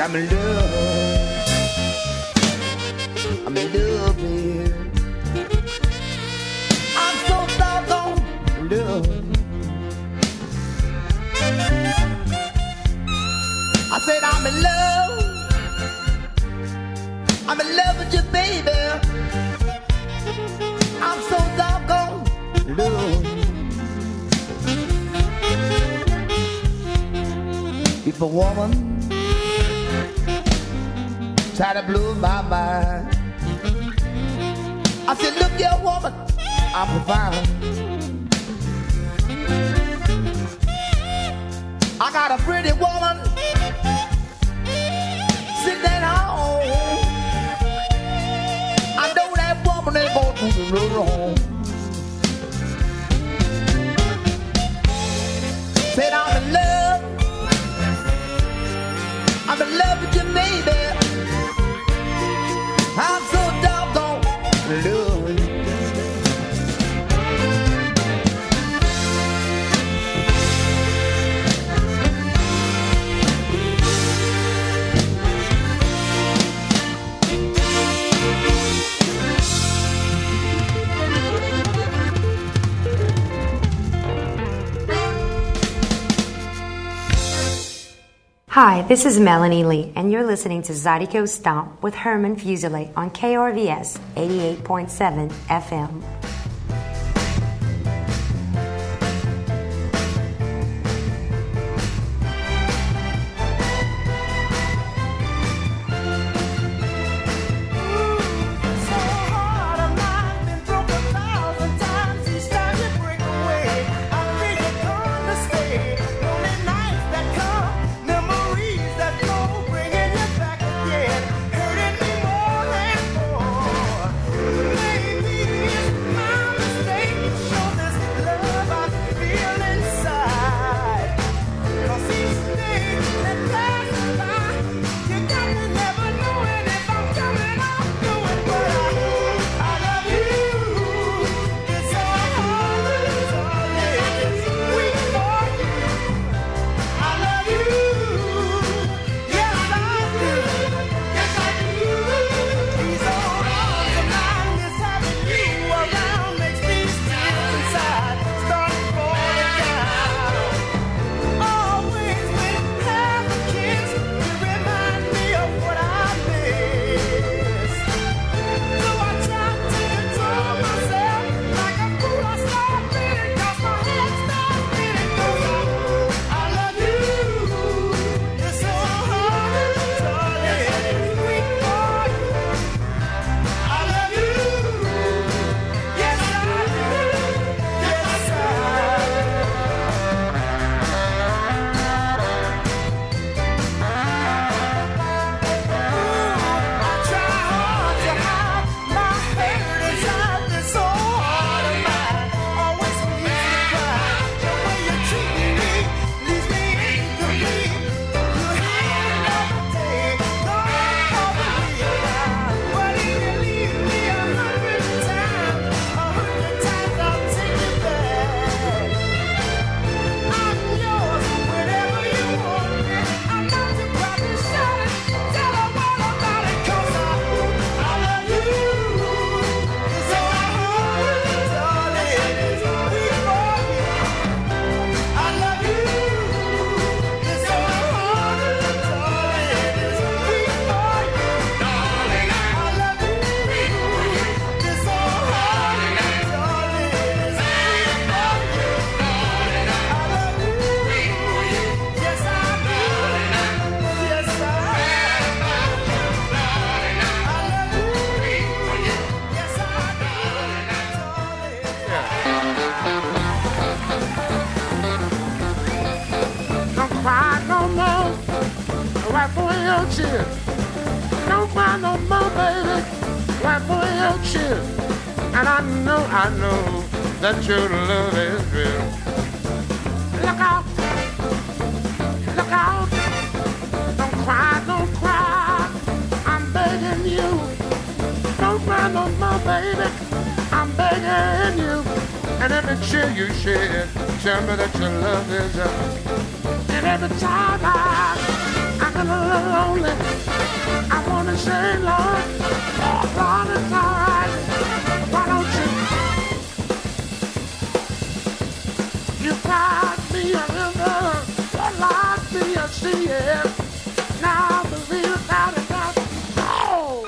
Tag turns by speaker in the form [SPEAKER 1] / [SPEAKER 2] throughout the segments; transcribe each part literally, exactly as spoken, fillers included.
[SPEAKER 1] I'm in love. I'm in love, baby. I'm so doggone in love. I said I'm in love. I'm in love with you, baby. I'm so doggone in love. If a woman try to blow my mind, I said, look here, woman, I'm profound. I got a pretty woman sitting at home. I know that woman ain't gonna do no wrong. Said I'm in love. I'm in love with you, baby. I'm so doggone in love with you.
[SPEAKER 2] Hi, this is Melanie Lee, and you're listening to Zydeco Stomp with Herman Fuselier on K R V S eighty-eight point seven F M.
[SPEAKER 3] Don't cry no more, baby. Wipe away your tears. And I know, I know that your love is real. Look out, look out. Don't cry, don't cry. I'm begging you. Don't cry no more, baby. I'm begging you. And every tear you shed, tell me that your love is up. And every time I, I feeling a little lonely. I wanna say, Lord, Lord, it's alright. Why don't you? You cried me a river, oh Lord, me a sea. Yeah. Now I believe without a doubt. Oh.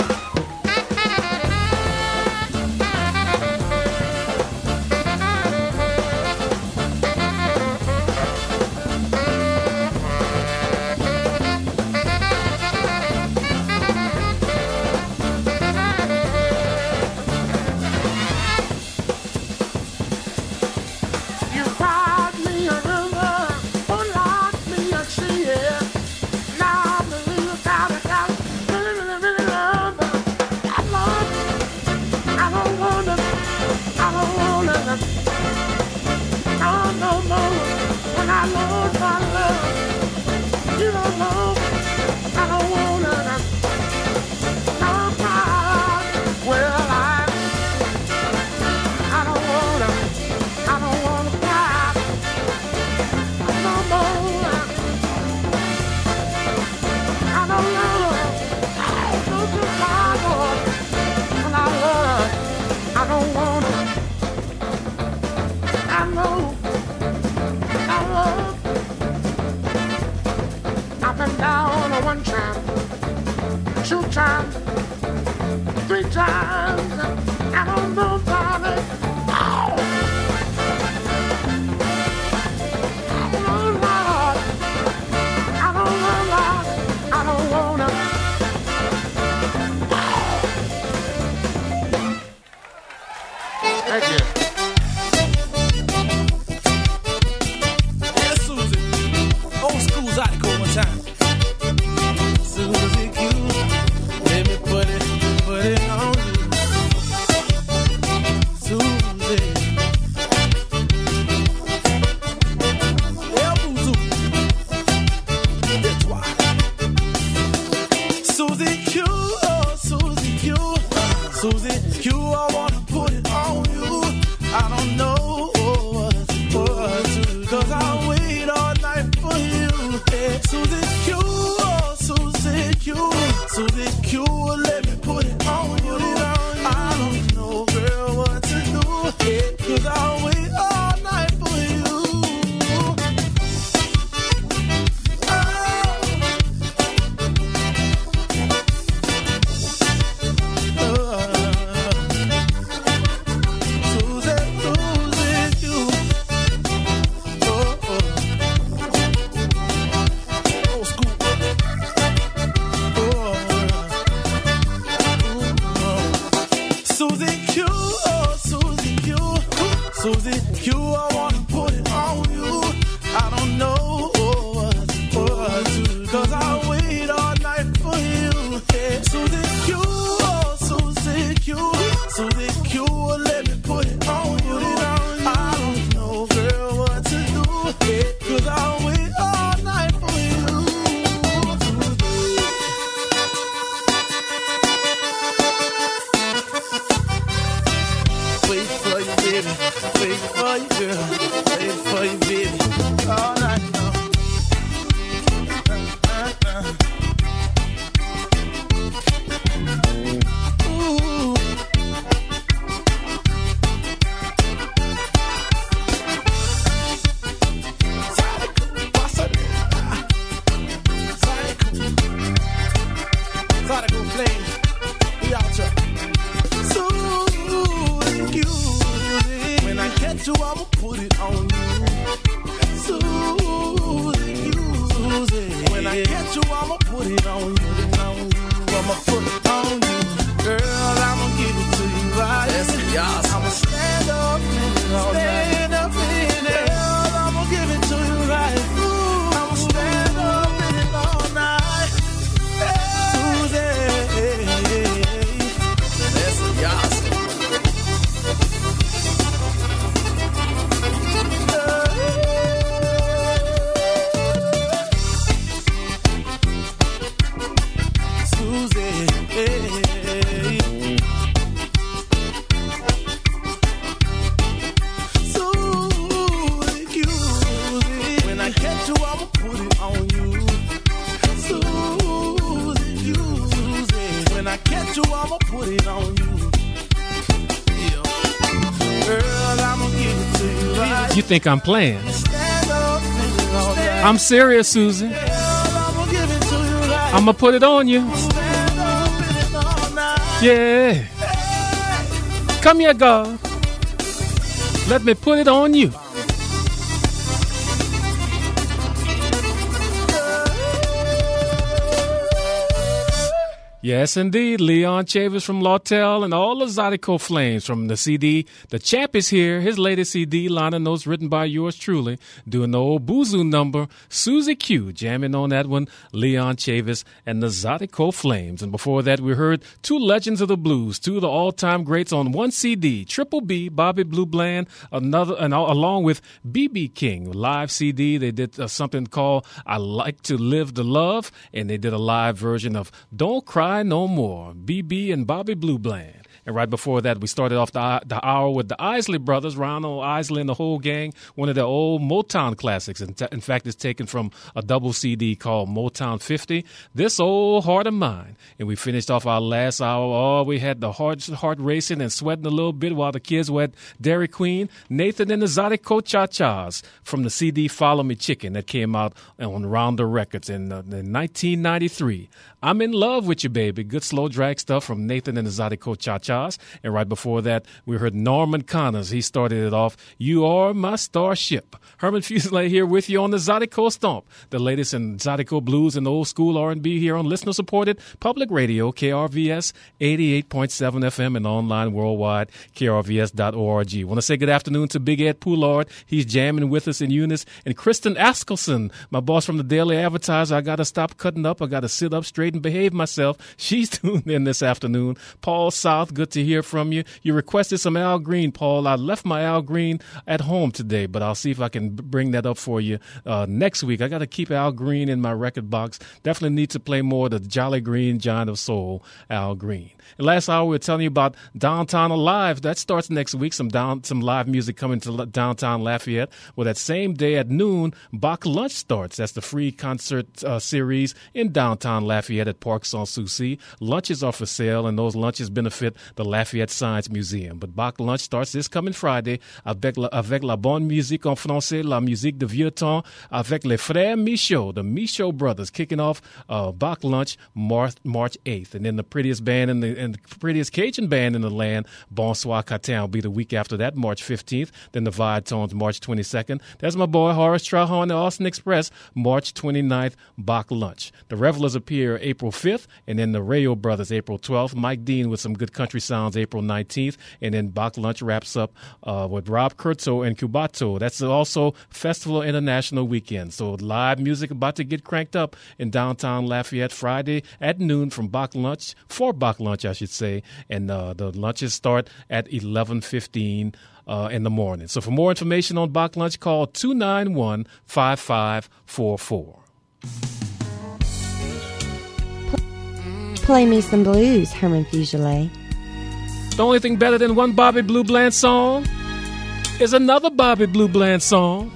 [SPEAKER 3] One time, two times, three times, I don't know, darling. Oh, oh Lord, I don't know, Lord, I don't wanna. Thank you.
[SPEAKER 4] Yeah, Susie, old school's out to go one time. Susie Q, let me put it, put it on you. Susie, yeah, Boo-Zoo. That's why. Susie Q, oh, Susie Q, Susie Q, I wanna put it on you. I don't know what to, what to, cause I wait all night for you. Yeah. Susie Q, Susie Q, Susie Q, let me put it on you. I don't know, girl, what to do, yeah, cause I'll wait all night for you. Oh. Uh, Susie, Susie Q, oh, oh. Old school. Susie Q, oh, Susie Q, Susie Q, I wanna put it on you. I don't know what, what to, cause I'll wait all night for you. Yeah. Susie Q, oh, Susie Q, Susie Q, let me put it on you. I don't know, girl, what to do, yeah, cause I'll wait all night for you. Wait for you, baby. Wait for you, girl. Wait for you, baby. All night long. Uh, uh, uh. Ooh. Zydeco Flames. We out here. When I catch you, I'ma put it on you. Susie, Susie. When I catch you, I'ma put it on you. I'ma put it on you. Girl, I'ma give it to you right. Yes, I'ma stand up in it all night. Stand up in it. Girl, I'ma give it to you right. Ooh, I'ma stand up in it all night. Susie. Listen, y'all. Susie, hey, put it on you. Yeah. Girl, I'ma give it to you right.
[SPEAKER 5] You think I'm playing?
[SPEAKER 4] Stand up, stand up, stand
[SPEAKER 5] I'm serious, Susan.
[SPEAKER 4] Girl, I'ma give it to you right.
[SPEAKER 5] I'ma put it on you.
[SPEAKER 4] Stand up, stand up all night.
[SPEAKER 5] Yeah. Come here, God. Let me put it on you. Yes, indeed. Leon Chavis from Lawtell and all the Zydeco Flames from the C D. The Champ is here. His latest C D, liner notes written by yours truly, doing the old Boozoo number. Susie Q jamming on that one. Leon Chavis and the Zydeco Flames. And before that, we heard two legends of the blues, two of the all-time greats on one C D. Triple B, Bobby Blue Bland, another, and along with B B King, live C D. They did uh, something called "I Like to Live the Love," and they did a live version of "Don't Cry No More," B B and Bobby Blue Bland. And right before that, we started off the, the hour with the Isley Brothers, Ronald Isley and the whole gang, one of the old Motown classics. In, t- in fact, it's taken from a double C D called Motown fifty, This Old Heart of Mine. And we finished off our last hour. Oh, we had the heart, heart racing and sweating a little bit while the kids were at Dairy Queen. Nathan and the Zydeco Cha-Chas from the C D Follow Me Chicken that came out on Rounder Records in, uh, in nineteen ninety-three. I'm in love with you, baby. Good slow drag stuff from Nathan and the Zydeco Cha-Chas. And right before that, we heard Norman Connors. He started it off, "You Are My Starship." Herman Fuselier here with you on the Zydeco Stomp, the latest in Zydeco blues and old school R and B here on listener-supported public radio, K R V S eighty-eight point seven F M and online worldwide, K R V S dot org. Want to say good afternoon to Big Ed Poulard. He's jamming with us in Eunice. And Kristen Askelson, my boss from the Daily Advertiser. I got to stop cutting up. I got to sit up straight and behave myself. She's tuned in this afternoon. Paul South, good to hear from you. You requested some Al Green, Paul. I left my Al Green at home today, but I'll see if I can bring that up for you uh, next week. I got to keep Al Green in my record box. Definitely need to play more of the Jolly Green Giant of Soul, Al Green. And last hour, we were telling you about Downtown Alive. That starts next week. Some down, some live music coming to downtown Lafayette. Well, that same day at noon, Bach Lunch starts. That's the free concert uh, series in downtown Lafayette at Parc Sans Souci. Lunches are for sale, and those lunches benefit the Lafayette Science Museum. But Bach Lunch starts this coming Friday avec la, avec la bonne musique en français, la musique de vieux temps, avec les frères Michaud, the Michaud brothers, kicking off uh, Bach Lunch March, March eighth. And then the prettiest band in the, and the prettiest Cajun band in the land, Bonsoir Catin, will be the week after that, March fifteenth. Then the Viatones, March twenty-second. That's my boy Horace Trahan and the Austin Express, March twenty-ninth, Bach Lunch. The Revelers appear April fifth, and then the Rayo Brothers, April twelfth. Mike Dean with some good country sounds, April nineteenth. And then Bach Lunch wraps up uh, with Rob Kurtzo and Cubato. That's also Festival International Weekend. So live music about to get cranked up in downtown Lafayette Friday at noon from Bach Lunch, for Bach Lunch, I should say. And uh, the lunches start at eleven fifteen uh, in the morning. So for more information on Bach Lunch, call two nine one, five five four four.
[SPEAKER 2] Play me some blues, Herman Fuselier.
[SPEAKER 5] The only thing better than one Bobby Blue Bland song is another Bobby Blue Bland song.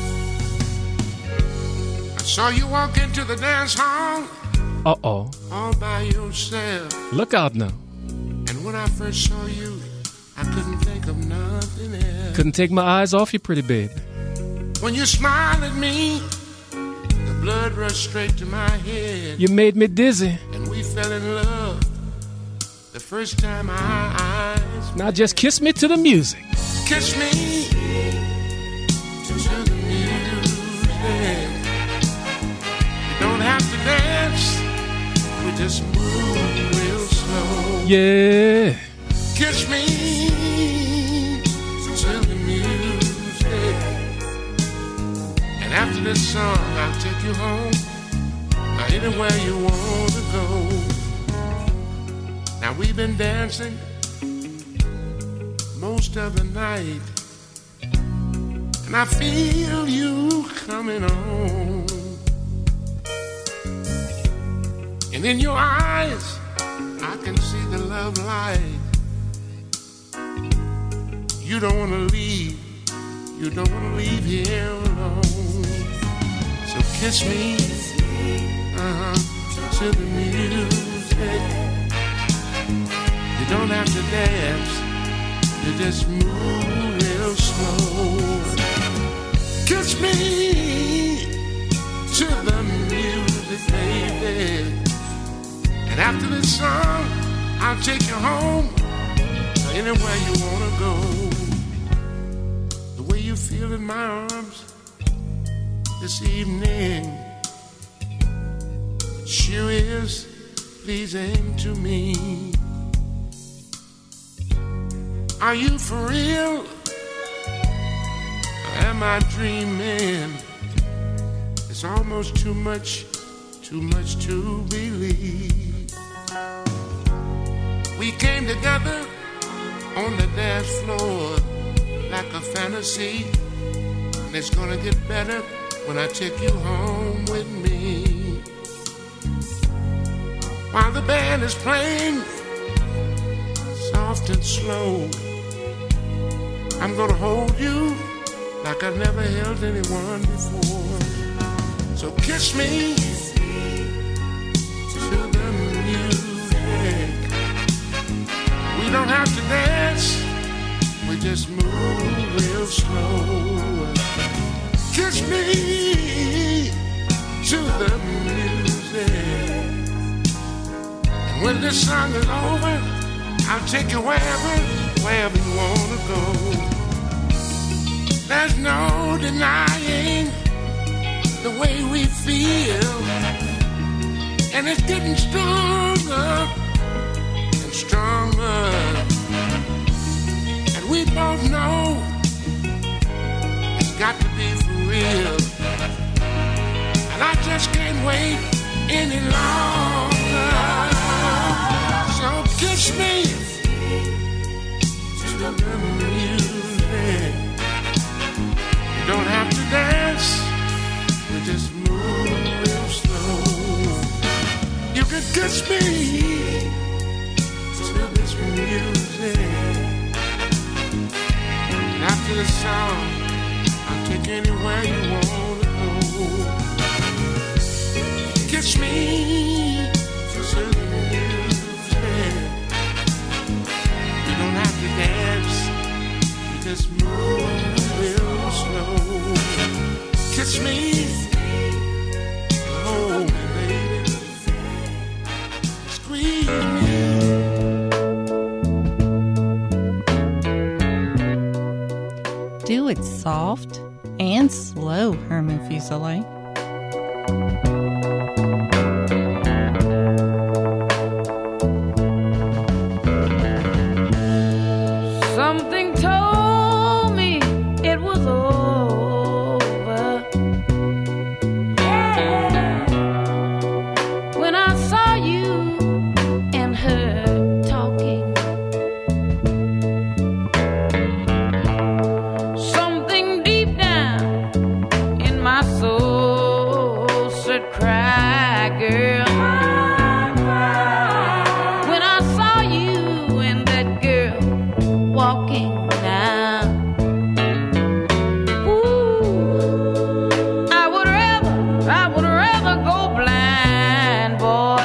[SPEAKER 3] I saw you walk into the dance hall.
[SPEAKER 5] Uh-oh.
[SPEAKER 3] All by yourself.
[SPEAKER 5] Look out now.
[SPEAKER 3] And when I first saw you, I couldn't think of nothing else.
[SPEAKER 5] Couldn't take my eyes off you, pretty baby.
[SPEAKER 3] When you smiled at me, the blood rushed straight to my head.
[SPEAKER 5] You made me dizzy.
[SPEAKER 3] And we fell in love the first time our eyes.
[SPEAKER 5] Now just kiss me to the music.
[SPEAKER 3] Kiss me to the music. You don't have to dance. We just move real slow.
[SPEAKER 5] Yeah.
[SPEAKER 3] Kiss me to the music. And after this song, I'll take you home. Now anywhere you want to go. Now we've been dancing most of the night, and I feel you coming on. And in your eyes, I can see the love light. You don't want to leave. You don't want to leave here alone. So kiss me, uh-huh, to the music. You don't have to dance, you just move real slow. Kiss me to the music, baby. And after this song, I'll take you home or anywhere you wanna go. The way you feel in my arms this evening sure is pleasing to me. Are you for real? Or am I dreaming? It's almost too much, too much to believe. We came together on the dance floor like a fantasy, and it's gonna get better when I take you home with me. While the band is playing soft and slow, I'm gonna hold you like I've never held anyone before. So kiss me to the music. We don't have to dance, we just move real slow. Kiss me to the music. And when this song is over, I'll take you wherever, wherever you wanna go. There's no denying the way we feel, and it's getting stronger and stronger. And we both know it's got to be for real. And I just can't wait any longer. So kiss me to the music. You don't have to dance, you just move real slow. You can kiss me to this music. And after the song, I'll take you anywhere you wanna go. Kiss me to the music. You don't have to dance, you just move real slow. Kiss me, hold me, baby, squeeze me.
[SPEAKER 6] Do it soft and slow, Herman Fuseli.
[SPEAKER 7] Something told me it was over. When I saw you and her talking, something deep down in my soul said, cry, girl. When I saw you and that girl walking now, ooh, I would rather, I would rather go blind, boy,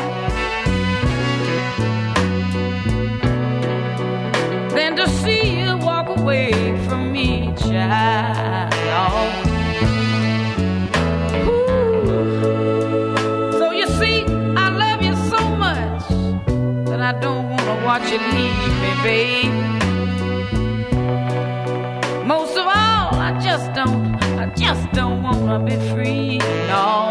[SPEAKER 7] than to see you walk away from me, child. Ooh. So you see, I love you so much that I don't want to watch you leave me, babe. Most of all, I just don't, I just don't wanna be free, no.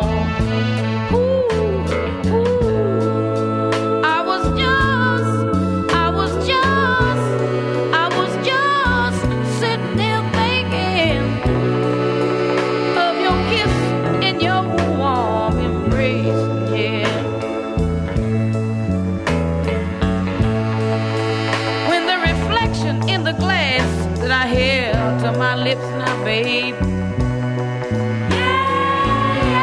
[SPEAKER 7] Ooh, ooh. I was just, I was just, I was just sitting there thinking of your kiss and your warm embrace, yeah. When the reflection in the glass that I held to my lips now, babe,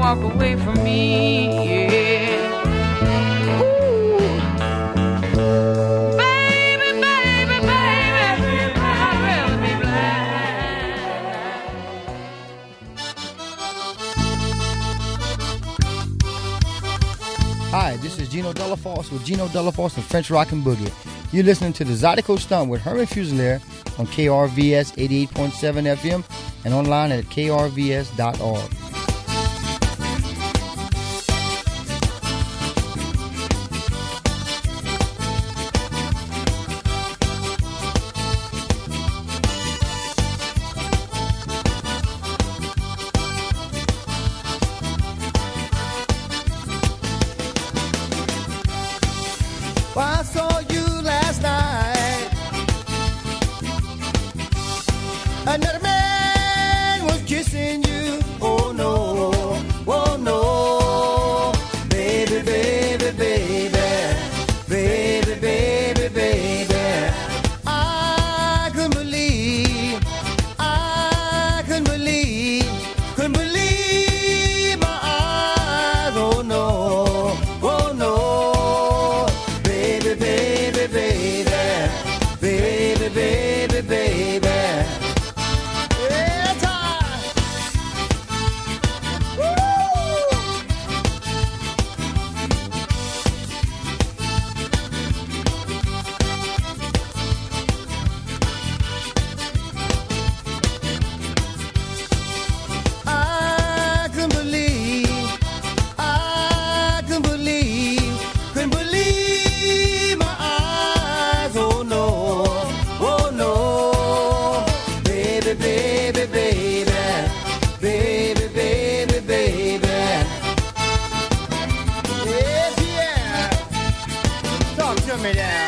[SPEAKER 7] walk away from me. Yeah. Ooh. Baby, baby, baby, I'd rather be blind.
[SPEAKER 1] Hi, this is Gino Delaforce with Gino Delaforce and French Rockin' Boogie. You're listening to the Zydeco Stump with Herman Fusilier on K R V S eighty-eight point seven F M and online at K R V S dot org. Well, I saw you last night. Another man was kissing you. Oh no, oh no. Baby, baby, baby. Baby, baby, baby. I couldn't believe, I couldn't believe, couldn't believe my eyes. Oh no, oh no. Baby, baby, baby. Baby, baby, baby. Yeah, time. Woo! I couldn't believe, I couldn't believe, couldn't believe my eyes. Oh no, oh no. Baby, baby, baby. Baby, baby, baby. Yes, yeah. Talk to me now.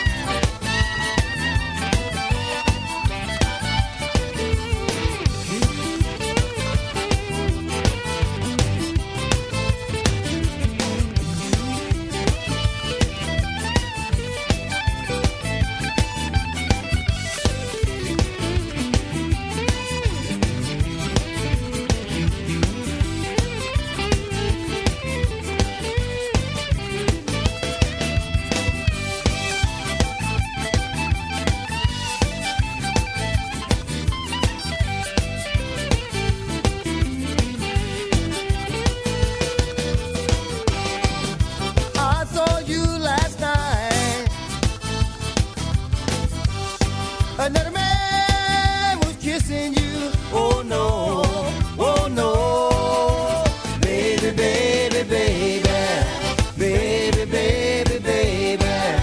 [SPEAKER 1] I saw you last night. Another man was kissing you. Oh no, oh no. Baby, baby, baby. Baby, baby, baby.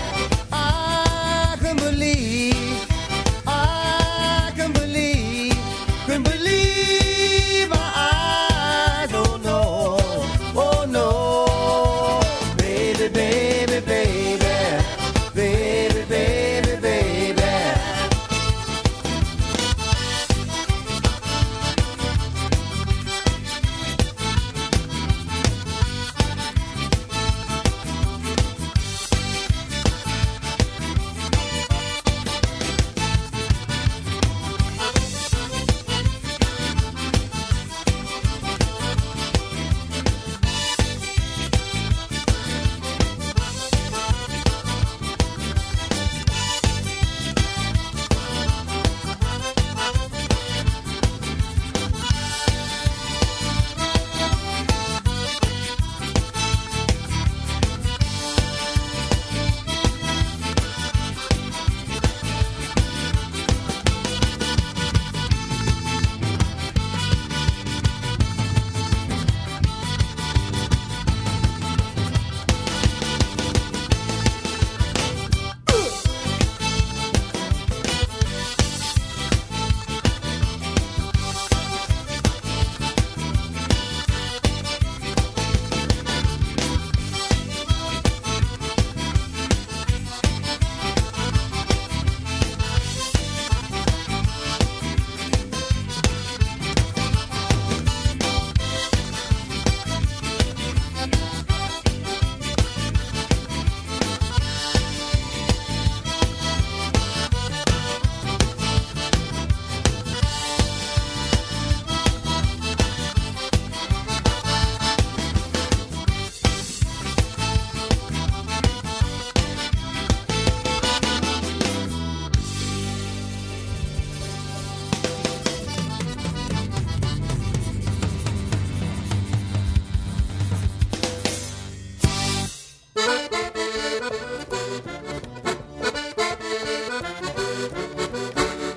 [SPEAKER 1] I couldn't believe, I couldn't believe, couldn't believe my eyes. Oh no, oh no. Baby, baby, baby. Baby, baby, baby.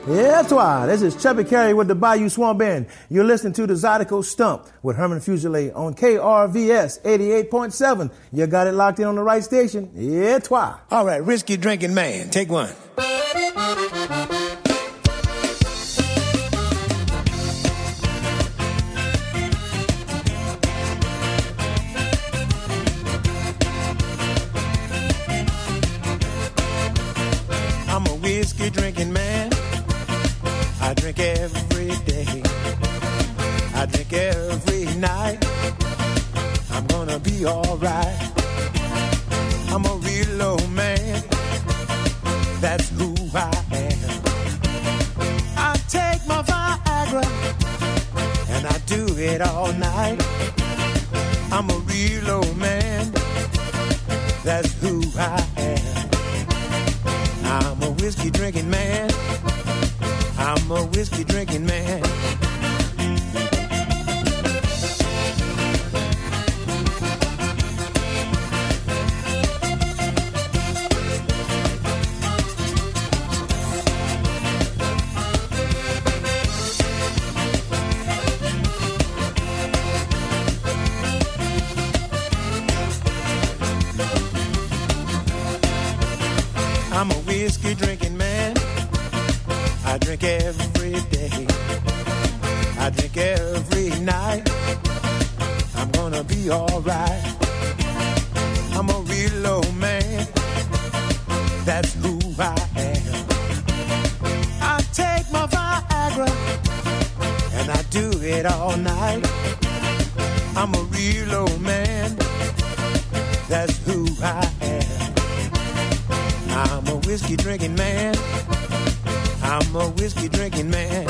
[SPEAKER 8] Yeah, toi. This is Chubby Carey with the Bayou Swamp Band. You're listening to the Zydeco Stump with Herman Fuselier on K R V S eighty-eight point seven. You got it locked in on the right station. Yeah, toi.
[SPEAKER 9] All right, Whiskey Drinking Man, take one. I'm a whiskey drinking man. I drink every day. I drink every night. I'm gonna be alright. I'm a real old man. That's who I am. I take my Viagra and I do it all night. I'm a real old man. That's who I am. I'm a whiskey drinking man. I'm a whiskey drinking man. I'm a whiskey drinking man. I drink every day. I drink every night. I'm gonna be alright. I'm a real old man. That's who I am. I take my Viagra and I do it all night. I'm a real old man. That's who I am. I'm a whiskey drinking man. I'm a whiskey drinking man.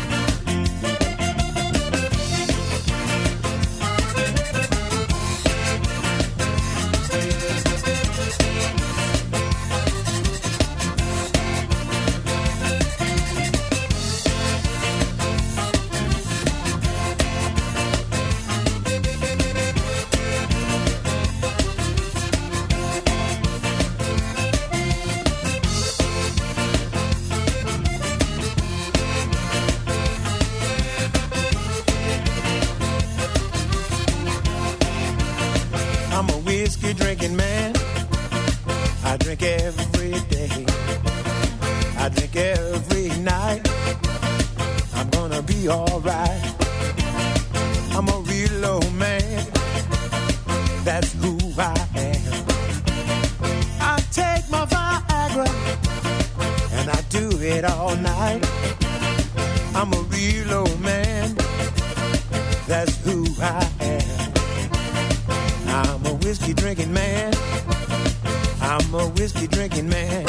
[SPEAKER 9] I'm a whiskey drinking man. I drink every day. I drink every night. I'm gonna be alright. I'm a real old man. That's who I am. I take my Viagra and I do it all night. I'm a real old man. That's who I am. I'm a whiskey drinking man. I'm a whiskey drinking man.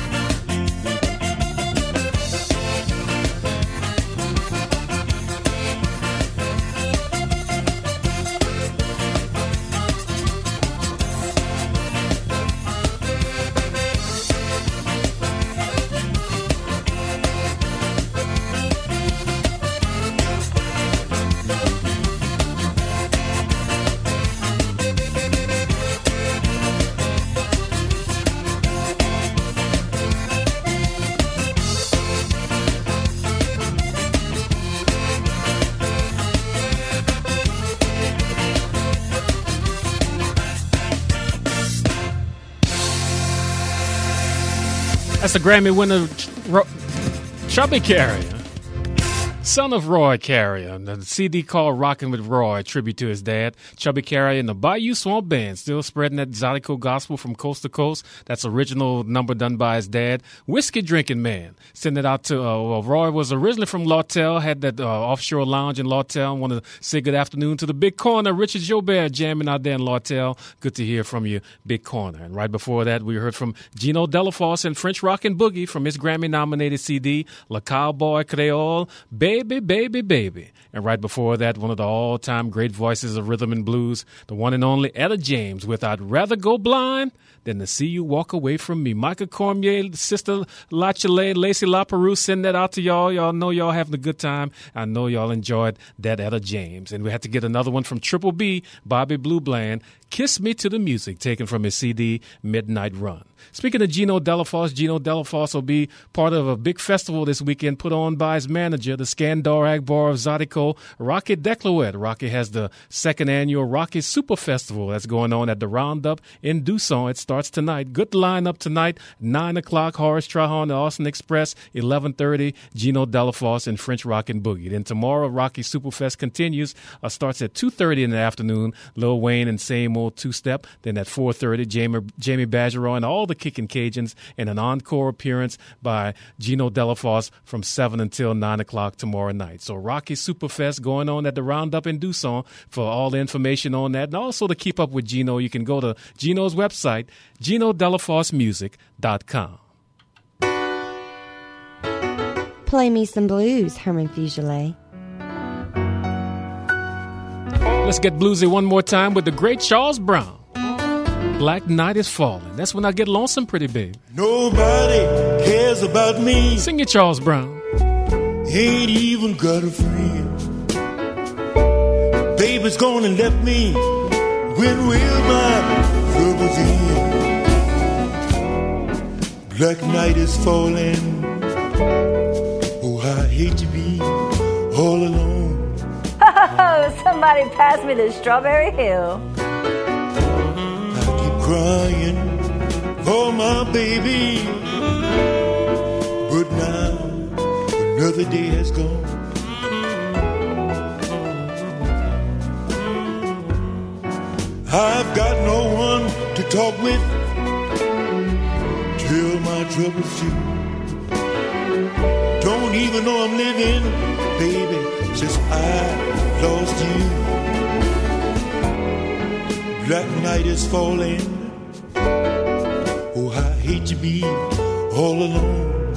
[SPEAKER 5] That's the Grammy winner, Ro- Chubby Carey, son of Roy Carey. The C D called Rockin' with Roy, a tribute to his dad, Chubby Carey, and the Bayou Swamp Band, still spreading that Zydeco gospel from coast to coast. That's original number done by his dad, Whiskey Drinking Man. Sending it out to, uh, well, Roy was originally from Lawtell, had that uh, offshore lounge in Lawtell. Want to say good afternoon to the Big Corner, Richard Jobert, jamming out there in Lawtell. Good to hear from you, Big Corner. And right before that, we heard from Gino Delafosse and French Rockin' Boogie from his Grammy-nominated C D, Le Cowboy Creole, Baby, Baby, Baby. And right before that, one of the all-time great voices of rhythm and blues, the one and only Etta James with I'd Rather Go Blind than to see you walk away from me. Michael Cormier, Sister Lachele, Lacey LaPerouse, send that out to y'all. Y'all know y'all having a good time. I know y'all enjoyed that Etta James. And we had to get another one from Triple B, Bobby Blue Bland, Kiss Me to the Music, taken from his C D, Midnight Run. Speaking of Gino Delafosse, Gino Delafosse will be part of a big festival this weekend put on by his manager, the Skandar Akbar of Zydeco, Rocky Declouet. Rocky has the second annual Rocky Super Festival that's going on at the Roundup in Dusson. It starts tonight. Good lineup tonight, nine o'clock, Horace Trahan, the Austin Express, eleven thirty, Gino Delafosse and French Rockin' Boogie. Then tomorrow, Rocky Superfest continues, uh, starts at two thirty in the afternoon, Lil Wayne and Same Old Two-Step. Then at four thirty, Jamie, Jamie Bergeron and all the Kickin' Cajuns, and an encore appearance by Gino Delafosse from seven until nine o'clock tomorrow night. So Rocky Superfest going on at the Roundup in Dusson. For all the information on that, and also to keep up with Gino, you can go to Gino's website, gino delafosse music dot com.
[SPEAKER 2] Play me some blues, Herman Fugele.
[SPEAKER 5] Let's get bluesy one more time with the great Charles Brown. Black Night is Falling. That's when I get lonesome, pretty baby.
[SPEAKER 9] Nobody cares about me.
[SPEAKER 5] Sing it, Charles Brown.
[SPEAKER 9] Ain't even got a friend. Baby's gonna let me. When will my troubles end? Black night is falling. Oh, I hate to be all alone.
[SPEAKER 10] Oh, somebody pass me the Strawberry Hill.
[SPEAKER 9] Crying for my baby, but now another day has gone. I've got no one to talk with, tell my troubles to. Don't even know I'm living, baby, since I lost you. Black night is falling. Oh, I hate to be all alone.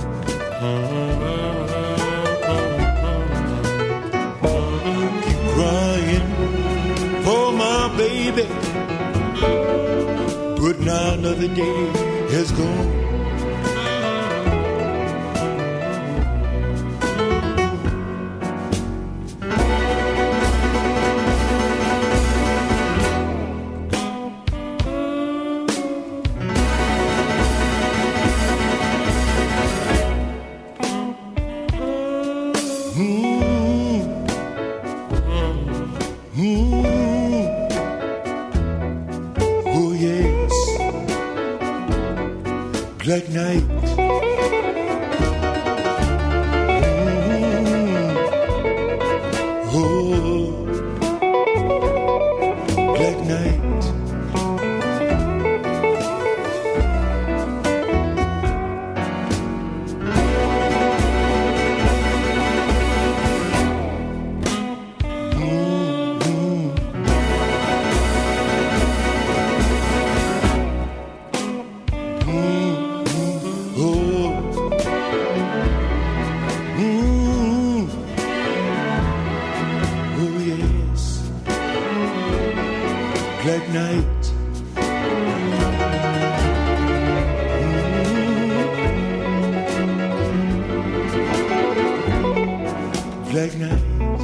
[SPEAKER 9] I keep crying for my baby, but now another day has gone. Black night. Mm-hmm. Oh, black night. Black night.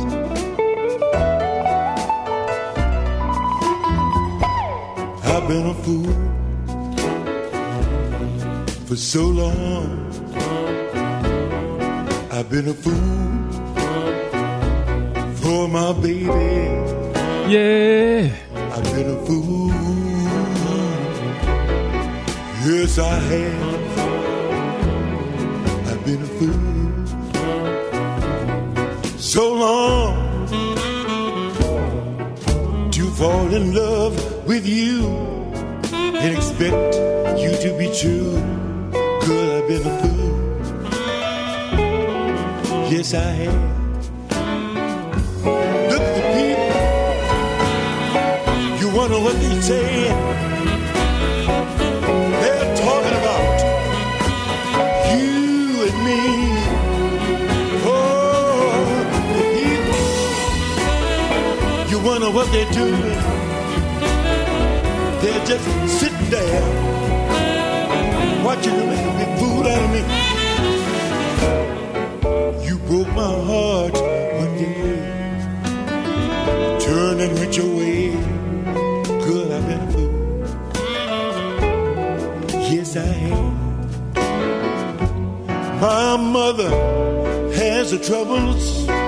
[SPEAKER 9] I've been a fool for so long. I've been a fool for my baby.
[SPEAKER 5] Yeah.
[SPEAKER 9] I've been a fool. Yes, I have. I've been a fool so long to fall in love with you and expect you to be true. Girl, I've been a fool. Yes, I have. Look at the people. You wonder what they say. They're talking about you and me. Wonder what they're doing. They're just sitting there want you to make a big fool out of me. You broke my heart one day, turned and went your way. Girl, I've been a fool. Yes, I am. My mother has her troubles,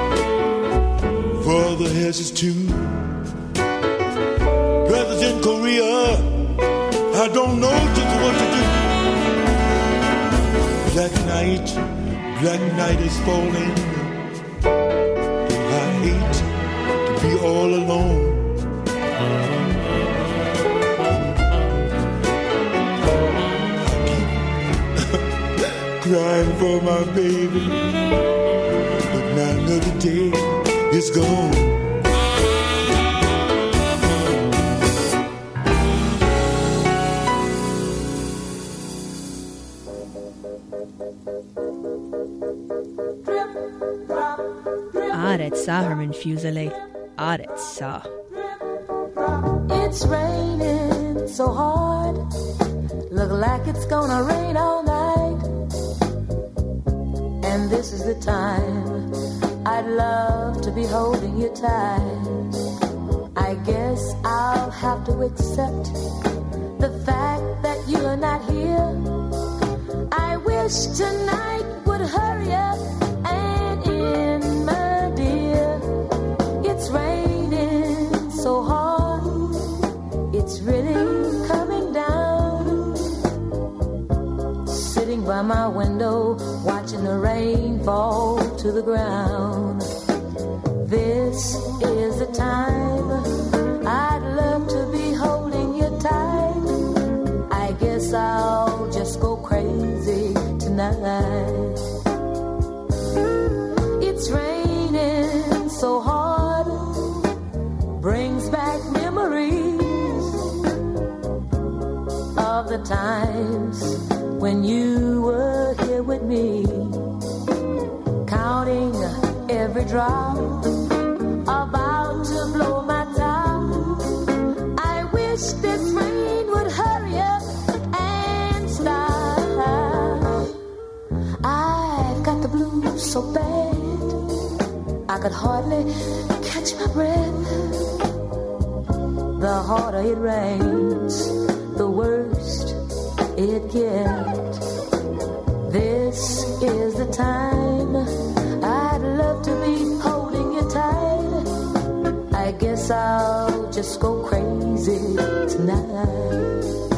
[SPEAKER 9] father has his too. Brothers in Korea, I don't know just what to do. Black night, black night is falling. I hate to be all alone. Crying for my baby, but now another day is gone.
[SPEAKER 11] Arrête ça, Herman Fuselier. Arrête ça.
[SPEAKER 12] It's raining so hard. Look like it's gonna rain all night. And this is the time I'd love to be holding you tight. I guess I'll have to accept the fact that you are not here. I wish tonight would hurry up and end, my dear. It's raining so hard, it's really coming down. Sitting by my window, watching the rain fall to the ground. This is the time I'd love to be holding you tight. I guess I'll just go crazy tonight. It's raining so hard, brings back memories of the times when you were here with me, counting every drop, about to blow my top. I wish this rain would hurry up and stop. I've got the blues so bad, I could hardly catch my breath. The harder it rains, the worst it gets. This is the time I'd love to be holding you tight. I guess I'll just go crazy tonight.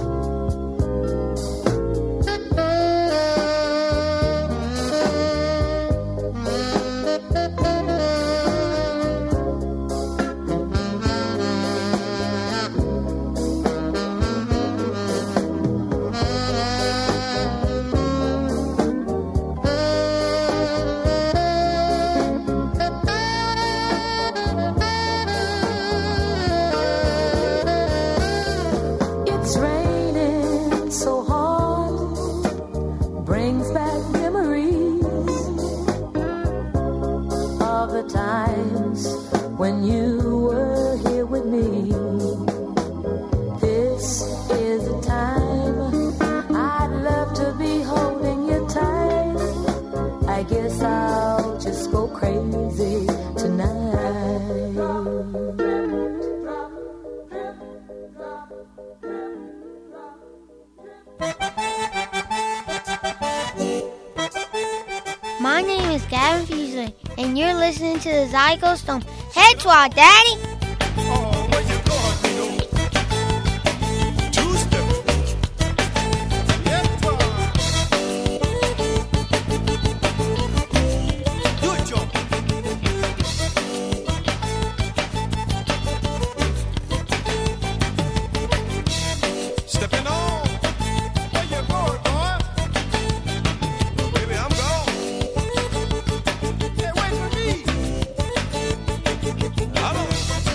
[SPEAKER 13] My name is Gavin Fuselier, and you're listening to the Zydeco Stomp. Head swag, Daddy!
[SPEAKER 9] Oh, where you going, you know? Two-step. Left twirl. Do it, Joe. Stepping on. Where you going, boy? Baby, I'm gone. Hey, wait for me. I don't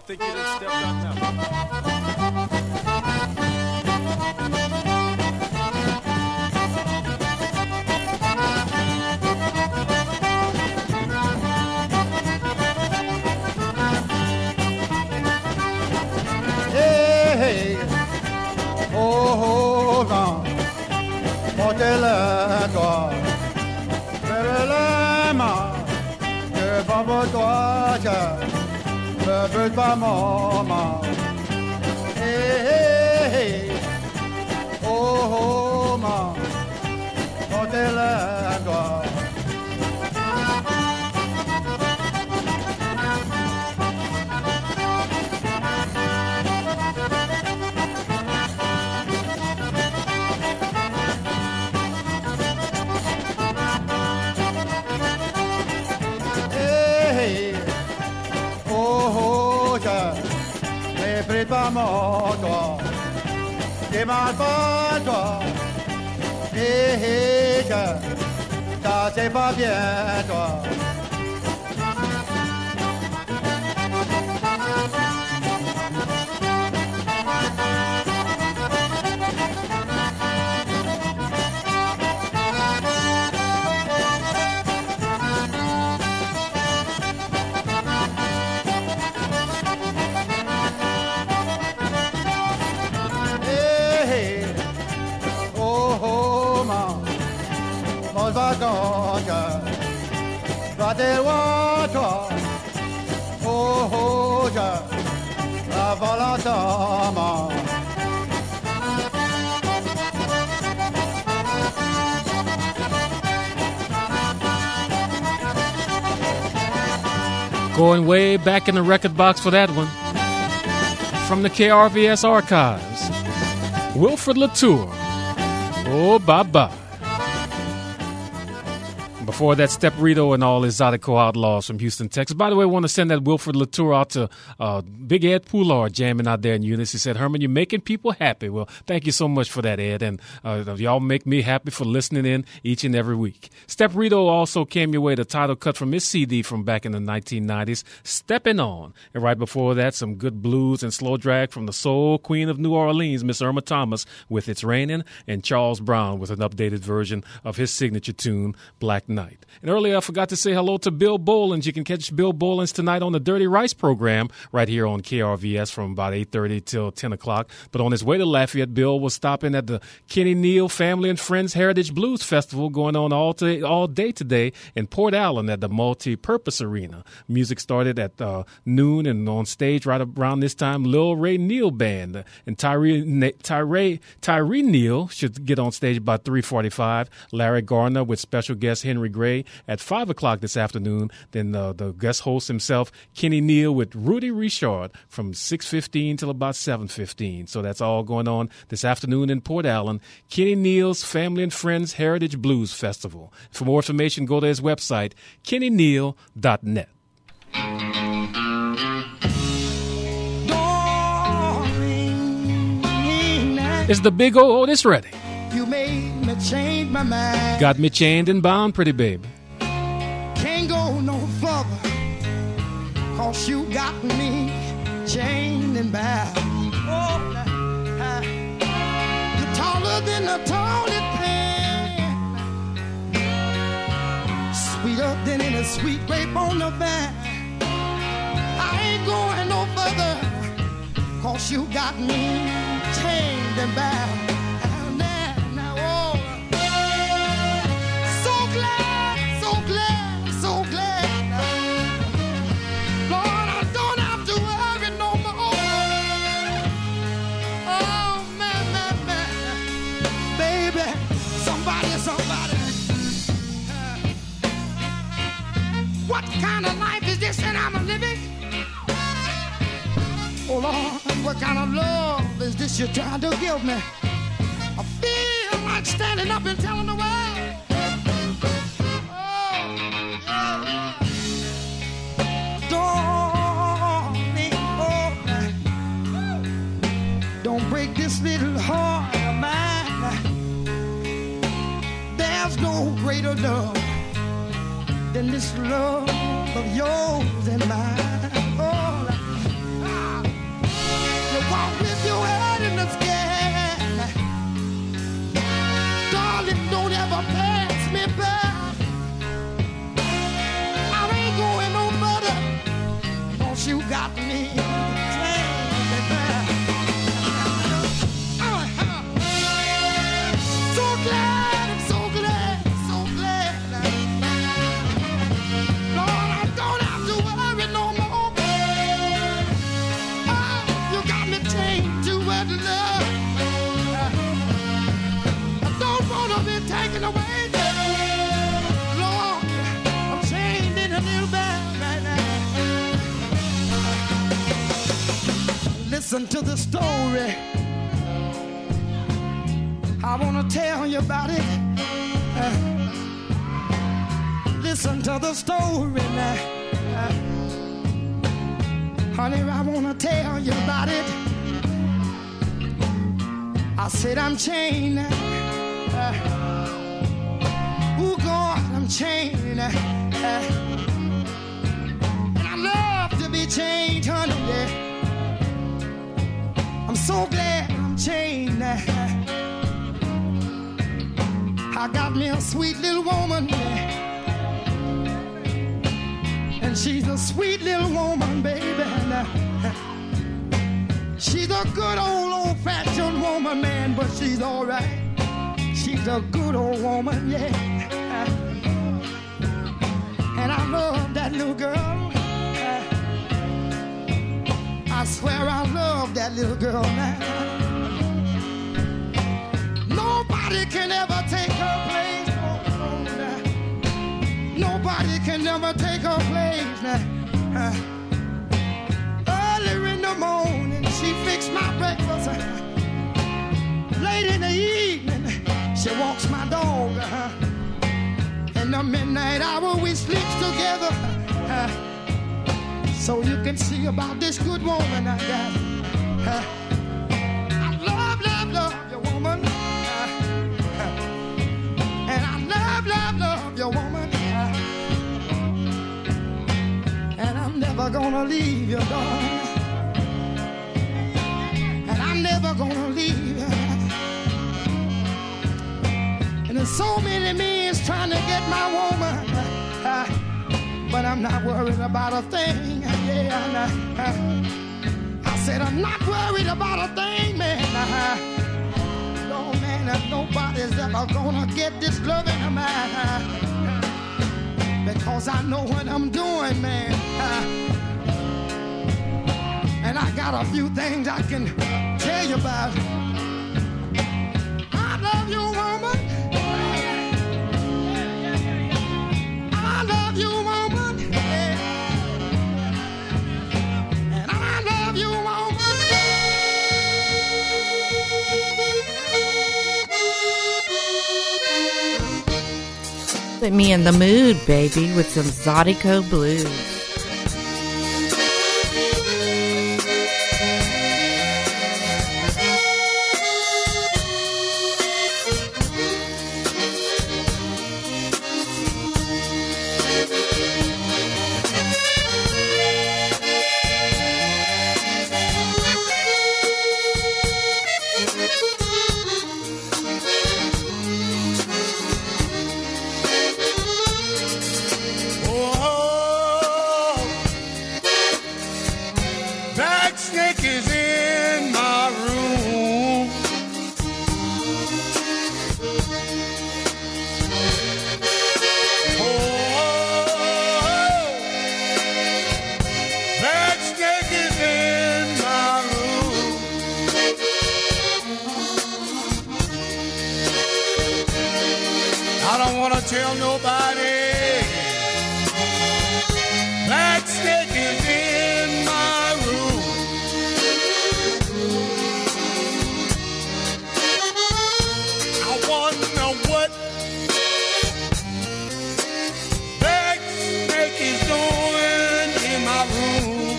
[SPEAKER 5] think you done stepped out now.
[SPEAKER 14] Hey, hey, oh, oh, vent, portez-le-toi, fais-le-main, que vent pour toi, je ne veux pas maman. Hey, hey, hey, oh, oh, man, portez-le-toi. Méprise pas mon toi, t'es mal pas toi, hé hé, ça c'est pas bien toi. Va de loin, toi, oh, oh, je, avant l'entendement.
[SPEAKER 5] Going way back in the record box for that one. From the K R V S archives, Wilfred Latour, oh, bye-bye. Before that, Step Rito and all his Zydeco Outlaws from Houston, Texas. By the way, I want to send that Wilfred Latour out to uh, Big Ed Poulard jamming out there in Eunice. He said, Herman, you're making people happy. Well, thank you so much for that, Ed. And uh, y'all make me happy for listening in each and every week. Step Rito also came your way, the title cut from his C D from back in the nineteen nineties, Steppin' On. And right before that, some good blues and slow drag from the soul queen of New Orleans, Miss Irma Thomas, with It's Raining, and Charles Brown with an updated version of his signature tune, Black Night. And earlier, I forgot to say hello to Bill Bolins. You can catch Bill Bolins tonight on the Dirty Rice program right here on K R V S from about eight thirty till ten o'clock. But on his way to Lafayette, Bill was stopping at the Kenny Neal Family and Friends Heritage Blues Festival going on all, to, all day today in Port Allen at the Multi-Purpose Arena. Music started at uh, noon, and on stage right around this time, Lil Ray Neal Band. And Tyree, Tyree, Tyree Neal should get on stage about three forty-five. Larry Garner with special guest Henry Gray at five o'clock this afternoon. Then uh, the guest host himself, Kenny Neal, with Rudy Richard from six fifteen till about seven fifteen. So that's all going on this afternoon in Port Allen. Kenny Neal's Family and Friends Heritage Blues Festival. For more information, go to his website, kenny neal dot net. Is the big old Otis ready?
[SPEAKER 15] You made me change my mind.
[SPEAKER 5] Got me chained and bound, pretty baby.
[SPEAKER 15] Can't go no further, cause you got me chained and bound. Oh, uh, you're taller than a tallest man, sweeter than any sweet grape on the vine. I ain't going no further, cause you got me chained and bound. What kind of life is this that I'm living? Oh Lord, what kind of love is this you're trying to give me? I feel like standing up and telling the world. Oh, yeah. Darling, oh, don't break this little heart of mine. There's no greater love than this love of yours and mine. Oh, I don't want to be taken away. Lord, I'm chained in a little bed right now. Listen to the story. I want to tell you about it. Uh, listen to the story now. Uh, honey, I want to tell you about it. I said I'm chained. Uh, oh, God, I'm chained. Uh, and I love to be chained, honey. Yeah. I'm so glad I'm chained. Uh, I got me a sweet little woman, yeah. And she's a sweet little woman, baby. And, uh, she's a good old old-fashioned woman, man, but she's all right. She's a good old woman, yeah. And I love that little girl. I swear I love that little girl now. Nobody can ever take her place. Oh, no. Nobody can ever take her place now. Uh, early in the morning, she fixed my breakfast. Uh, late in the evening, she walks my dog. Uh, in the midnight hour, we sleep together. Uh, so you can see about this good woman I got. Uh, I love, love, love your woman. Love, love, love your woman. And I'm never gonna leave you, darling. And I'm never gonna leave you. And there's so many men trying to get my woman. Uh, but I'm not worried about a thing. Yeah, uh, I said I'm not worried about a thing, man. Uh, Oh man, that nobody's ever gonna get this loving of mine, because I know what I'm doing, man. And I got a few things I can tell you about. I love you, woman. I love you, woman. And I love you, woman.
[SPEAKER 6] Put me in the mood, baby, with some Zydeco Blues.
[SPEAKER 3] Tell nobody that snake is in my room. I wonder what that snake is doing in my room.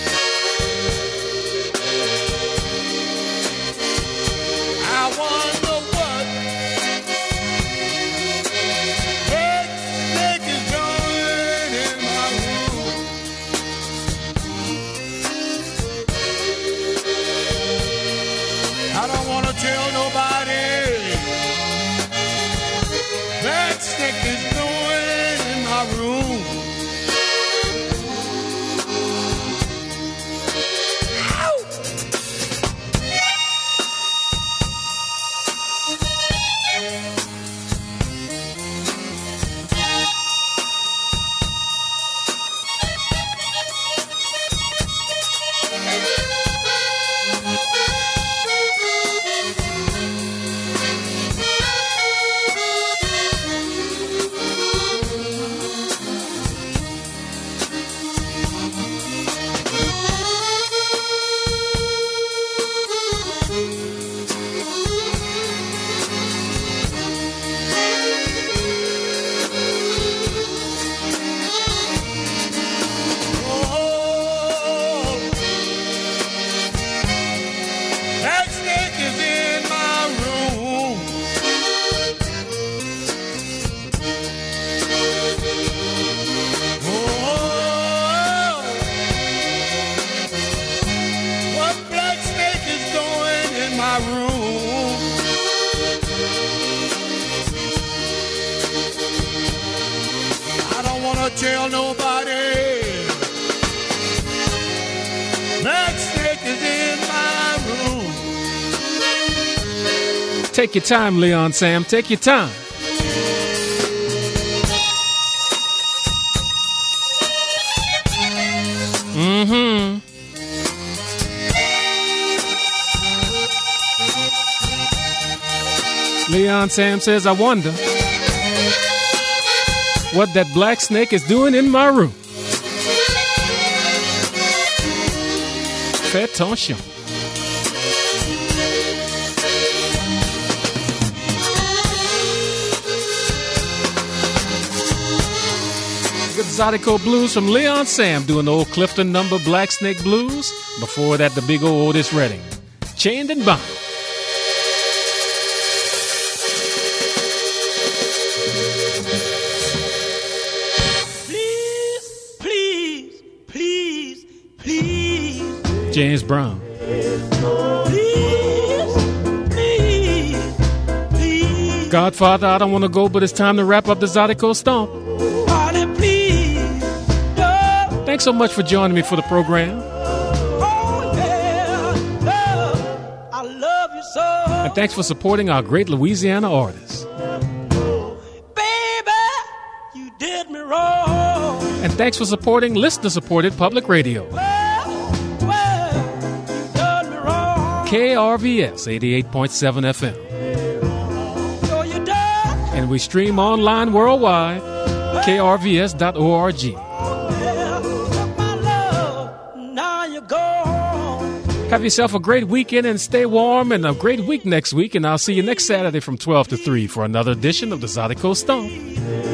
[SPEAKER 3] I wonder what tell nobody that snake is doing in my room. Ow!
[SPEAKER 4] my room. I don't want to tell nobody. Black snake is in my room.
[SPEAKER 5] Take your time, Leon Sam. Take your time. Mm-hmm. Leon Sam says, I wonder what that black snake is doing in my room. Fais attention. Good Zydeco Blues from Leon Sam doing the old Clifton number Black Snake Blues. Before that, the big old Otis Redding. Chained and Bound.
[SPEAKER 4] Please, please, please, please.
[SPEAKER 5] James Brown.
[SPEAKER 4] Please, please, please.
[SPEAKER 5] Godfather, I don't want to go, but it's time to wrap up the Zydeco Stomp.
[SPEAKER 4] Honey, please.
[SPEAKER 5] Thanks so much for joining me for the program.
[SPEAKER 4] Oh, yeah, love, I love you so.
[SPEAKER 5] And thanks for supporting our great Louisiana artists.
[SPEAKER 4] Baby, you did me wrong.
[SPEAKER 5] And thanks for supporting listener-supported public radio.
[SPEAKER 4] Well, well, you done me wrong.
[SPEAKER 5] K R V S eighty-eight point seven F M.
[SPEAKER 4] So you done.
[SPEAKER 5] And we stream online worldwide, K R V S dot org. Have yourself a great weekend and stay warm, and a great week next week. And I'll see you next Saturday from twelve to three for another edition of the Zydeco Stomp.